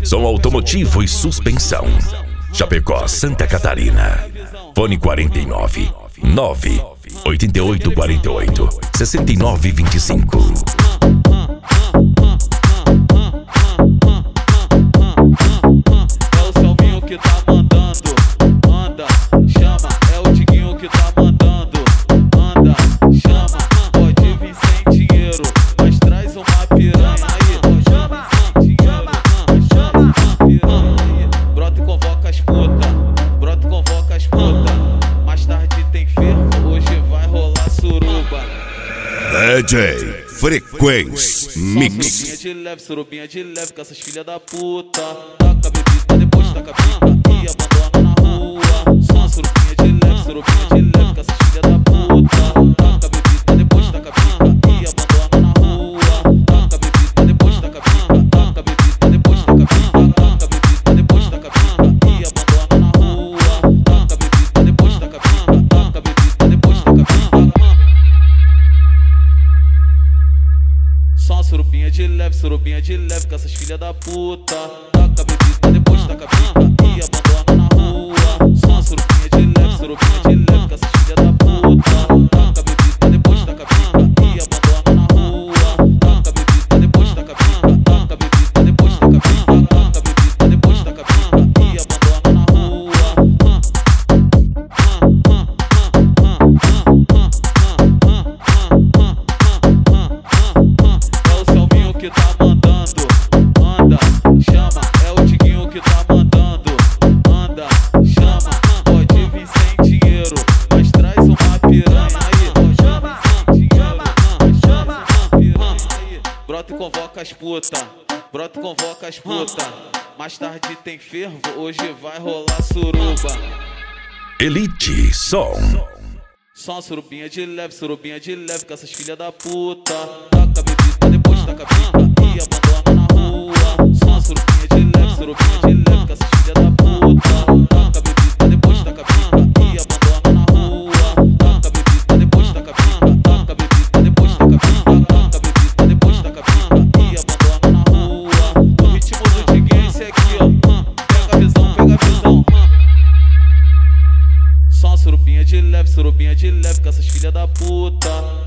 som automotivo e suspensão. Chapecó, Santa Catarina. Fone 49 9 8848 6925. É o Selminho que tá mandando, manda, chama. É o Diguinho que tá mandando, manda, chama. Pode vir sem dinheiro, mas traz uma piranha aí. Chama, mas chama uma piranha aí. Brota e convoca as puta, brota e convoca as puta. Mais tarde tem fervo, hoje vai rolar suruba. DJ Frequência Mix. Surubinha de leve com essas filhas da puta. Taca bebida, depois taca pica e abandona na rua. Só uma surubinha de leve com essas filhas da puta. Taca bebida, depois taca pica e abandona na rua. Taca bebida, depois taca pica, taca bebida, depois taca pica, taca bebida, depois taca pica e abandona na rua. Taca bebida, depois taca pica, taca bebida, depois taca pica. Só uma surubinha de leve com essas filhas da puta. Taca bebida, depois taca pica e abandona na rua. Só uma surubinha de leve com essas filhas da puta. Taca bebida, depois taca pica e abandona na rua. Taca bebida, depois taca pica, taca bebida, depois taca pica, taca bebida, depois taca pica e abandona na rua. Que tá mandando, manda, chama. É o Diguinho que tá mandando, manda, chama. Pode vir sem dinheiro, mas traz uma piranha aí. Chama, chama uma piranha aí. Brota e convoca as puta, brota e convoca as puta. Mais tarde tem fervo, hoje vai rolar suruba. Elite Som. Só uma surubinha de leve com essas filhas da puta. Taca bebida, depois taca pica e abandona na rua. Só uma surubinha de leve com essas filhas da puta. Taca bebida, depois taca pica e abandona na rua. Taca bebida, depois taca pica, taca bebida, depois taca pica, taca bebida, depois taca pica e abandona na rua. O ritmo do Diguinho é esse aqui, ó. Pega a visão, pega a visão. Só uma surubinha de leve com essas filhas da puta.